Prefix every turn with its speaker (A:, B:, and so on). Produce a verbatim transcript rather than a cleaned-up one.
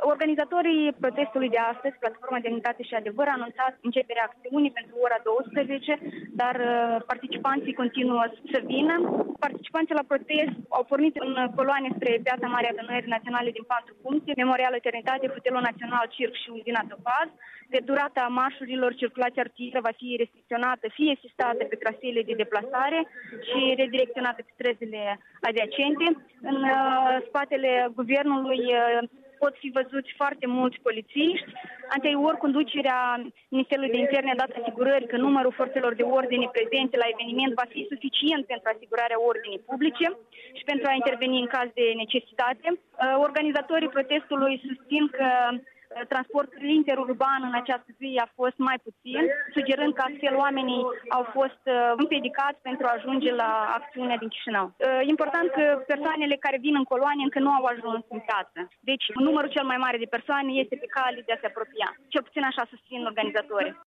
A: Organizatorii protestului de astăzi, Platforma Demnitate și Adevăr, a anunțat începerea acțiunii pentru ora douăsprezece, dar participanții continuă să vină. Participanții la protest au pornit în coloane spre Piața Marea Adunării Naționale din patru puncte: Memorial Eternitate, Hotelul Național, Circ și Uzina Topaz. De durata marșurilor, circulația rutieră va fi restricționată, fie sistată pe traseele de deplasare și redirecționată pe străzile adiacente. În uh, spatele guvernului uh, pot fi văzuți foarte mulți polițiști. Anterior, conducerea Ministerului de Interne a dat asigurări că numărul forțelor de ordine prezente la eveniment va fi suficient pentru asigurarea ordinii publice și pentru a interveni în caz de necesitate. Organizatorii protestului susțin că transportul interurban în această zi a fost mai puțin, sugerând că astfel oamenii au fost împiedicați pentru a ajunge la acțiunea din Chișinău. Important că persoanele care vin în coloanie încă nu au ajuns în piață. Deci numărul cel mai mare de persoane este pe cale de a se apropia. Cel puțin așa susțin organizatorii.